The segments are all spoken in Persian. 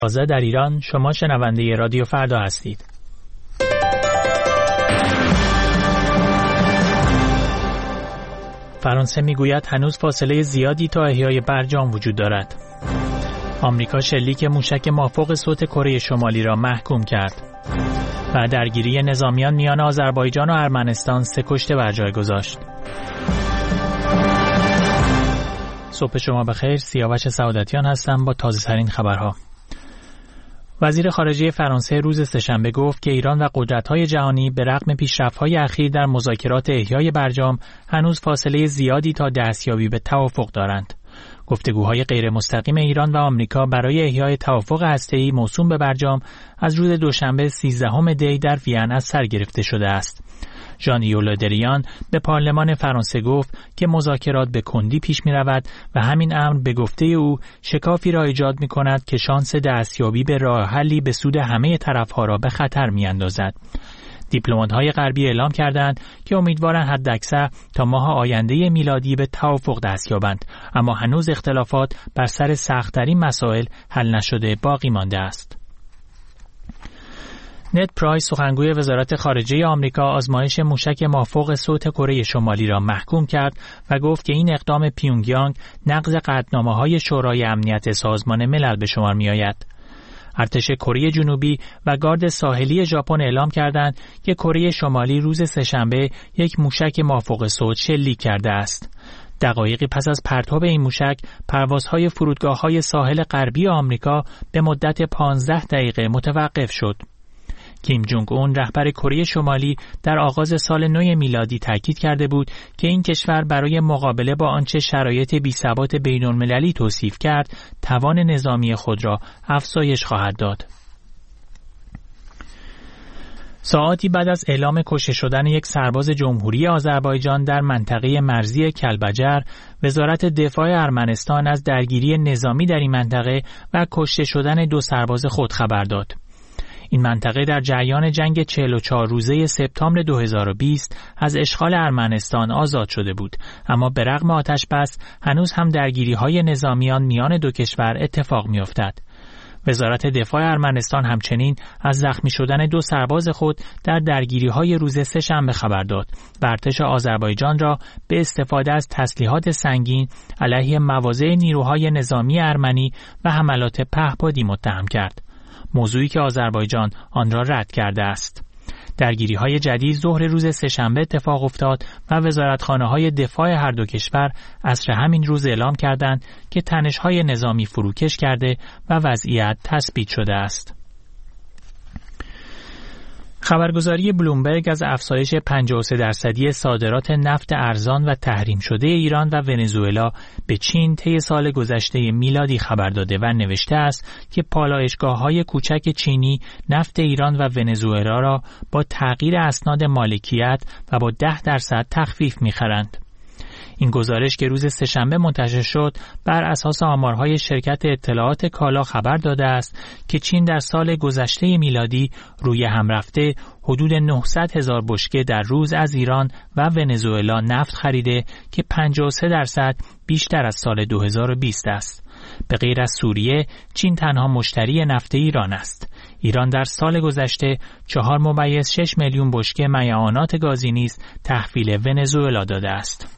تازه در ایران. شما شنونده رادیو فردا هستید. فرانسه میگوید هنوز فاصله زیادی تا احیای برجام وجود دارد. آمریکا شلیک موشک مافوق صوت کره شمالی را محکوم کرد. و درگیری نظامیان میان آذربایجان و ارمنستان 3 کشته بر جای گذاشت. صبح شما بخیر. سیاوش سعادتیان هستم با تازه ترین خبرها. وزیر خارجه فرانسه روز سه‌شنبه گفت که ایران و قدرت‌های جهانی به رغم پیشرفت‌های اخیر در مذاکرات احیای برجام هنوز فاصله زیادی تا دستیابی به توافق دارند. گفتگوهای غیر مستقیم ایران و آمریکا برای احیای توافق هسته‌ای موسوم به برجام از روز دوشنبه 13 دی در وین از سر گرفته شده است. ژان-یو له دریان به پارلمان فرانسه گفت که مذاکرات به کندی پیش می رود و همین امر به گفته او شکافی را ایجاد می کند که شانس دستیابی به راه حلی به سود همه طرفها را به خطر می اندازد. دیپلمات‌های غربی اعلام کردند که امیدوارند حداکثر تا ماه آینده میلادی به توافق دست یابند، اما هنوز اختلافات بر سر سخت‌ترین مسائل حل نشده باقی مانده است. نت پرایس سخنگوی وزارت خارجه آمریکا آزمایش موشک مافوق صوت کره شمالی را محکوم کرد و گفت که این اقدام پیونگیانگ نقض قطعنامه‌های شورای امنیت سازمان ملل به شمار می‌آید. ارتش کره جنوبی و گارد ساحلی ژاپن اعلام کردند که کره شمالی روز سه‌شنبه یک موشک مافوق صوت شلیک کرده است. دقایقی پس از پرتاب این موشک، پروازهای فرودگاه‌های ساحل غربی آمریکا به مدت 15 دقیقه متوقف شد. کیم جونگ اون رهبر کره شمالی در آغاز سال نو میلادی تاکید کرده بود که این کشور برای مقابله با آنچه شرایط بی‌ثبات بین‌المللی توصیف کرد، توان نظامی خود را افزایش خواهد داد. ساعاتی بعد از اعلام کشته شدن یک سرباز جمهوری آذربایجان در منطقه مرزی کلبجر، وزارت دفاع ارمنستان از درگیری نظامی در این منطقه و کشته شدن 2 سرباز خود خبر داد. این منطقه در جریان جنگ 44 روزه سپتامبر 2020 از اشغال ارمنستان آزاد شده بود، اما به رغم آتش بس هنوز هم درگیری‌های نظامیان میان 2 کشور اتفاق می‌افتد. وزارت دفاع ارمنستان همچنین از زخمی شدن 2 سرباز خود در درگیری‌های روز سه‌شنبه خبر داد و ارتش آذربایجان را به استفاده از تسلیحات سنگین علیه مواضع نیروهای نظامی ارمنی و حملات پهپادی متهم کرد، موضوعی که آذربایجان آن را رد کرده است. درگیری‌های جدید ظهر روز سه‌شنبه اتفاق افتاد و وزارتخانه‌های دفاع هر 2 کشور عصر همین روز اعلام کردند که تنش‌های نظامی فروکش کرده و وضعیت تثبیت شده است. خبرگزاری بلومبرگ از افزایش 53% صادرات نفت ارزان و تحریم شده ایران و ونزوئلا به چین طی سال گذشته میلادی خبر داده و نوشته است که پالایشگاه‌های کوچک چینی نفت ایران و ونزوئلا را با تغییر اسناد مالکیت و با 10% تخفیف می‌خرند. این گزارش که روز سه‌شنبه منتشر شد بر اساس آمارهای شرکت اطلاعات کالا خبر داده است که چین در سال گذشته میلادی روی هم رفته حدود 900,000 بشکه در روز از ایران و ونزوئلا نفت خریده که 53% بیشتر از سال 2020 است. به غیر از سوریه، چین تنها مشتری نفت ایران است. ایران در سال گذشته 4.6 میلیون بشکه معدنیات گازی نیز تحویل ونزوئلا داده است.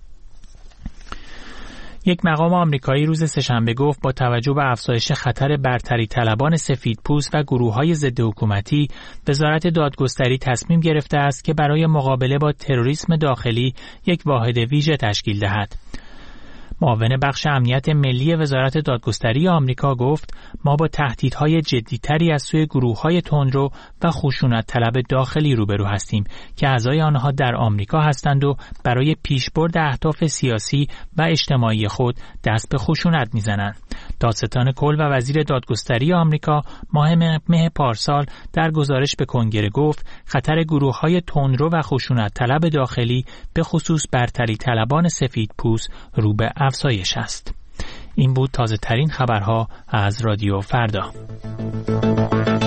یک مقام آمریکایی روز سه‌شنبه گفت با توجه به افزایش خطر برتری طلبان سفیدپوست و گروه‌های ضد حکومتی، وزارت دادگستری تصمیم گرفته است که برای مقابله با تروریسم داخلی یک واحد ویژه تشکیل دهد. معاون بخش امنیت ملی وزارت دادگستری آمریکا گفت ما با تهدیدهای جدی‌تری از سوی گروه‌های تندرو و خشونت طلب داخلی روبرو هستیم که اعضای آنها در آمریکا هستند و برای پیشبرد اهداف سیاسی و اجتماعی خود دست به خشونت می‌زنند. دادستان کل و وزیر دادگستری آمریکا ماه مه پارسال در گزارش به کنگره گفت خطر گروه‌های تندرو و خشونت طلب داخلی به خصوص برتری طلبان سفیدپوست رو به افزایش است. این بود تازه ترین خبرها از رادیو فردا.